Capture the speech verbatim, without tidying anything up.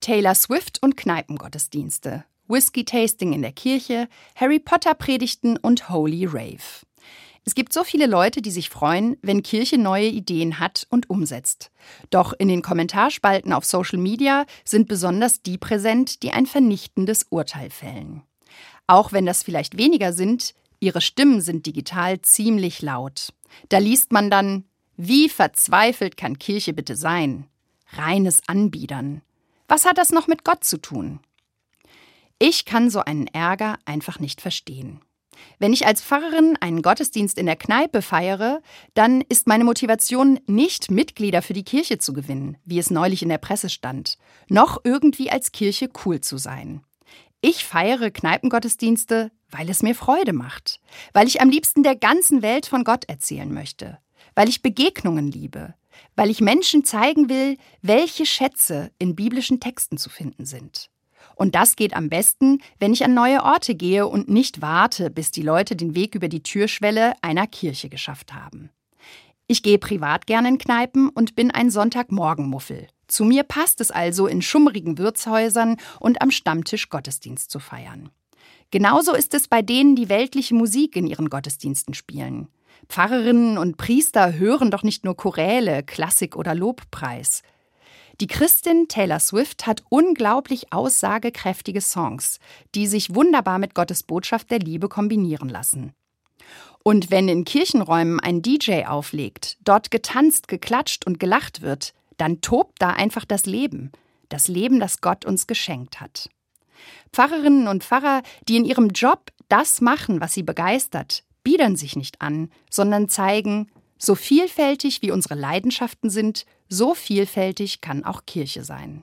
Taylor Swift und Kneipengottesdienste, Whisky-Tasting in der Kirche, Harry-Potter-Predigten und Holy Rave. Es gibt so viele Leute, die sich freuen, wenn Kirche neue Ideen hat und umsetzt. Doch in den Kommentarspalten auf Social Media sind besonders die präsent, die ein vernichtendes Urteil fällen. Auch wenn das vielleicht weniger sind, ihre Stimmen sind digital ziemlich laut. Da liest man dann: Wie verzweifelt kann Kirche bitte sein? Reines Anbiedern. Was hat das noch mit Gott zu tun? Ich kann so einen Ärger einfach nicht verstehen. Wenn ich als Pfarrerin einen Gottesdienst in der Kneipe feiere, dann ist meine Motivation nicht, Mitglieder für die Kirche zu gewinnen, wie es neulich in der Presse stand, noch irgendwie als Kirche cool zu sein. Ich feiere Kneipengottesdienste, weil es mir Freude macht, weil ich am liebsten der ganzen Welt von Gott erzählen möchte, weil ich Begegnungen liebe, weil ich Menschen zeigen will, welche Schätze in biblischen Texten zu finden sind. Und das geht am besten, wenn ich an neue Orte gehe und nicht warte, bis die Leute den Weg über die Türschwelle einer Kirche geschafft haben. Ich gehe privat gerne in Kneipen und bin ein Sonntagmorgenmuffel. Zu mir passt es also, in schummrigen Wirtshäusern und am Stammtisch Gottesdienst zu feiern. Genauso ist es bei denen, die weltliche Musik in ihren Gottesdiensten spielen. Pfarrerinnen und Priester hören doch nicht nur Choräle, Klassik oder Lobpreis. Die Christin Taylor Swift hat unglaublich aussagekräftige Songs, die sich wunderbar mit Gottes Botschaft der Liebe kombinieren lassen. Und wenn in Kirchenräumen ein D J auflegt, dort getanzt, geklatscht und gelacht wird, dann tobt da einfach das Leben, das Leben, das Gott uns geschenkt hat. Pfarrerinnen und Pfarrer, die in ihrem Job das machen, was sie begeistert, biedern sich nicht an, sondern zeigen: So vielfältig wie unsere Leidenschaften sind, so vielfältig kann auch Kirche sein.